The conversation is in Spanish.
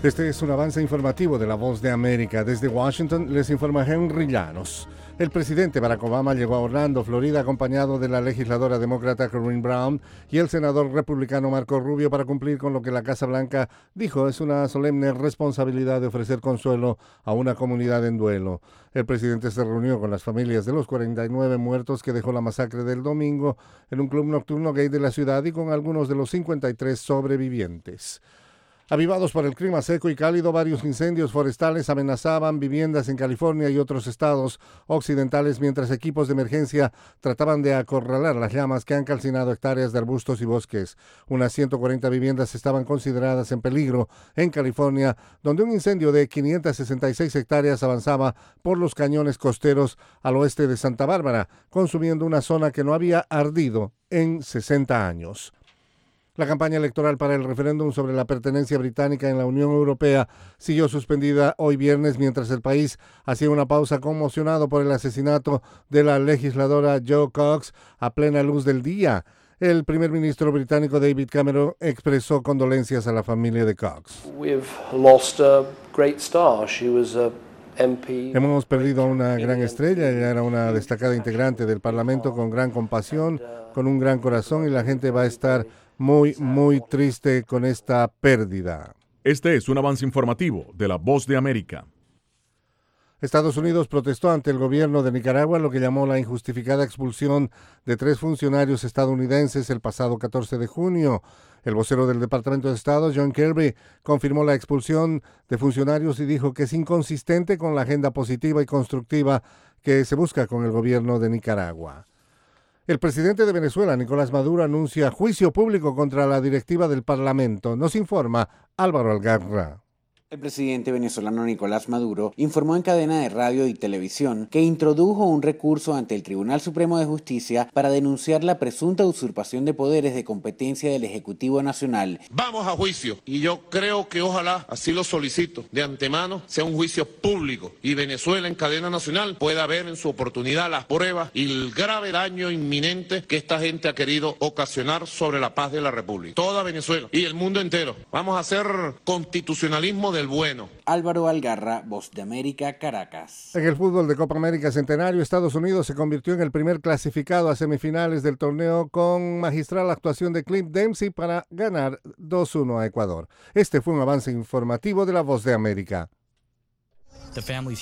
Este es un avance informativo de La Voz de América. Desde Washington les informa Henry Llanos. El presidente Barack Obama llegó a Orlando, Florida, acompañado de la legisladora demócrata Corrine Brown y el senador republicano Marco Rubio para cumplir con lo que la Casa Blanca dijo es una solemne responsabilidad de ofrecer consuelo a una comunidad en duelo. El presidente se reunió con las familias de los 49 muertos que dejó la masacre del domingo en un club nocturno gay de la ciudad y con algunos de los 53 sobrevivientes. Avivados por el clima seco y cálido, varios incendios forestales amenazaban viviendas en California y otros estados occidentales mientras equipos de emergencia trataban de acorralar las llamas que han calcinado hectáreas de arbustos y bosques. Unas 140 viviendas estaban consideradas en peligro en California, donde un incendio de 566 hectáreas avanzaba por los cañones costeros al oeste de Santa Bárbara, consumiendo una zona que no había ardido en 60 años. La campaña electoral para el referéndum sobre la pertenencia británica en la Unión Europea siguió suspendida hoy viernes mientras el país hacía una pausa conmocionado por el asesinato de la legisladora Jo Cox a plena luz del día. El primer ministro británico David Cameron expresó condolencias a la familia de Cox. Hemos perdido a una gran estrella, ella era una destacada integrante del Parlamento con gran compasión, con un gran corazón y la gente va a estar muy triste con esta pérdida. Este es un avance informativo de La Voz de América. Estados Unidos protestó ante el gobierno de Nicaragua lo que llamó la injustificada expulsión de 3 funcionarios estadounidenses el pasado 14 de junio. El vocero del Departamento de Estado, John Kirby, confirmó la expulsión de funcionarios y dijo que es inconsistente con la agenda positiva y constructiva que se busca con el gobierno de Nicaragua. El presidente de Venezuela, Nicolás Maduro, anuncia juicio público contra la directiva del Parlamento. Nos informa Álvaro Algarra. El presidente venezolano Nicolás Maduro informó en cadena de radio y televisión que introdujo un recurso ante el Tribunal Supremo de Justicia para denunciar la presunta usurpación de poderes de competencia del Ejecutivo Nacional. Vamos a juicio y yo creo que ojalá, así lo solicito de antemano, sea un juicio público y Venezuela en cadena nacional pueda ver en su oportunidad las pruebas y el grave daño inminente que esta gente ha querido ocasionar sobre la paz de la República. Toda Venezuela y el mundo entero. Vamos a hacer constitucionalismo del bueno. Álvaro Algarra, Voz de América, Caracas. En el fútbol de Copa América Centenario, Estados Unidos se convirtió en el primer clasificado a semifinales del torneo con magistral actuación de Clint Dempsey para ganar 2-1 a Ecuador. Este fue un avance informativo de La Voz de América.